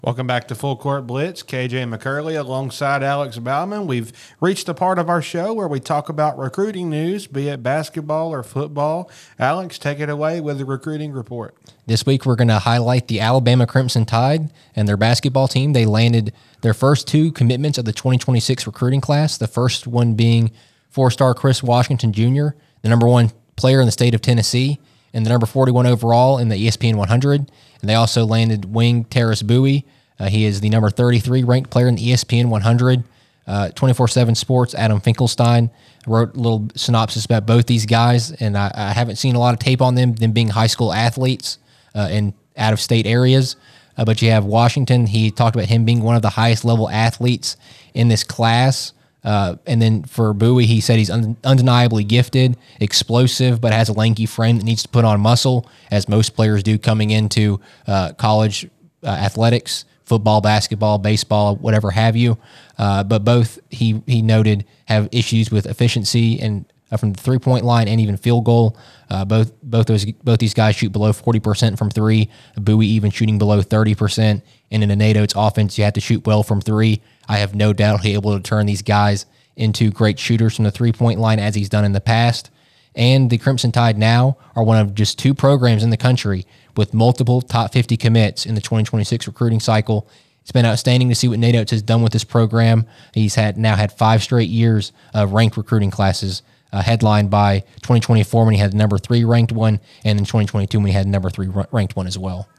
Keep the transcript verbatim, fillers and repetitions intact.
Welcome back to Full Court Blitz. K J McCurley alongside Alex Bauman. We've reached the part of our show where we talk about recruiting news, be it basketball or football. Alex, take it away with the recruiting report. This week we're going to highlight the Alabama Crimson Tide and their basketball team. They landed their first two commitments of the twenty twenty-six recruiting class, the first one being four-star Chris Washington Junior, the number one player in the state of Tennessee, and the number forty-one overall in the E S P N one hundred. And they also landed wing Terrace Bowie. Uh, he is the number thirty-three ranked player in the E S P N one hundred. Uh, twenty-four seven Sports, Adam Finkelstein, wrote a little synopsis about both these guys, and I, I haven't seen a lot of tape on them, them being high school athletes uh, in out-of-state areas. Uh, but you have Washington. He talked about him being one of the highest-level athletes in this class. Uh, and then for Bowie, he said he's un- undeniably gifted, explosive, but has a lanky frame that needs to put on muscle, as most players do coming into uh, college uh, athletics, football, basketball, baseball, whatever have you. Uh, but both, he he noted, have issues with efficiency and uh, from the three-point line and even field goal. Uh, both both those both these guys shoot below forty percent from three. Bowie even shooting below thirty percent. And in a Nate's offense, you have to shoot well from three. I have no doubt he'll be able to turn these guys into great shooters from the three-point line as he's done in the past. And the Crimson Tide now are one of just two programs in the country with multiple top fifty commits in the twenty twenty-six recruiting cycle. It's been outstanding to see what Nate Oates has done with this program. He's had now had five straight years of ranked recruiting classes, uh, headlined by twenty twenty-four when he had the number three ranked one, and in twenty twenty-two when he had the number three ranked one as well.